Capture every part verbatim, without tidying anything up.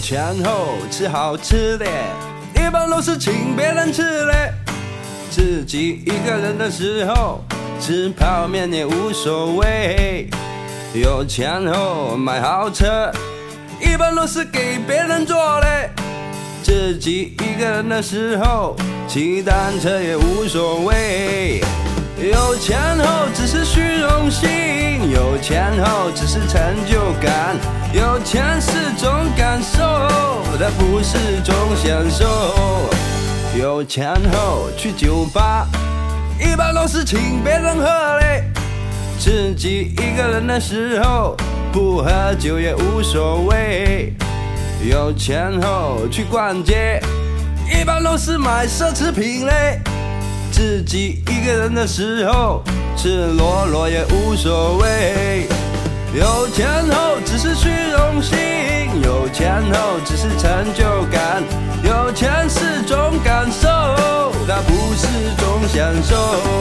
钱后吃好吃的，一般都是请别人吃的。自己一个人的时候，吃泡面也无所谓。有钱后买豪车，一般都是给别人坐的。自己一个人的时候，骑单车也无所谓。有钱后只是虚荣心，有钱后只是成就感。有钱是种感受，它不是种享受。有钱后去酒吧，一般都是请别人喝的。自己一个人的时候，不喝酒也无所谓。有钱后去逛街，一般都是买奢侈品嘞。自己一个人的时候，赤裸裸也无所谓。有钱后只是虚荣心，有钱后只是成就感。有钱是种感受，它不是种享受。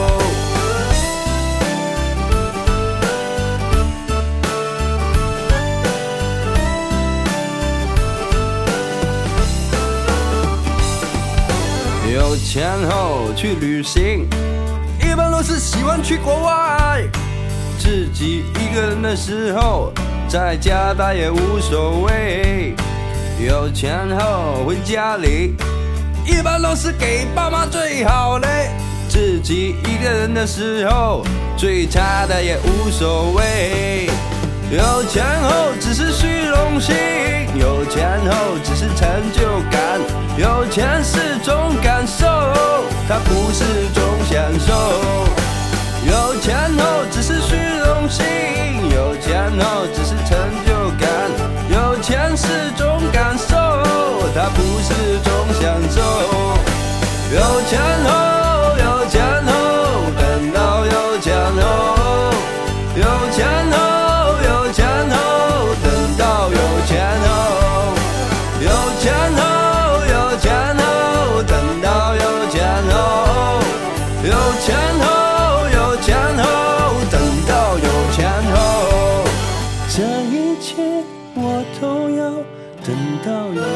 有钱后去旅行，一般都是喜欢去国外。自己一个人的时候，在家待也无所谓。有钱后回家里，一般都是给爸妈最好的。自己一个人的时候，最差的也无所谓。有钱后只是虚荣心，有钱后只是成就感。有钱是种感受，它不是种享受。有钱后只是虚荣心，有钱后只是成就感。有钱是种感受，它不是种享受。有钱后，有钱后，等到有钱后，有钱后。有钱后，等到有钱后，有钱后，有钱后，等到有钱后，有钱后，有钱后，等到有钱后，这一切我都要等到有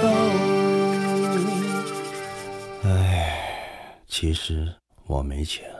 钱后。唉，其实我没钱。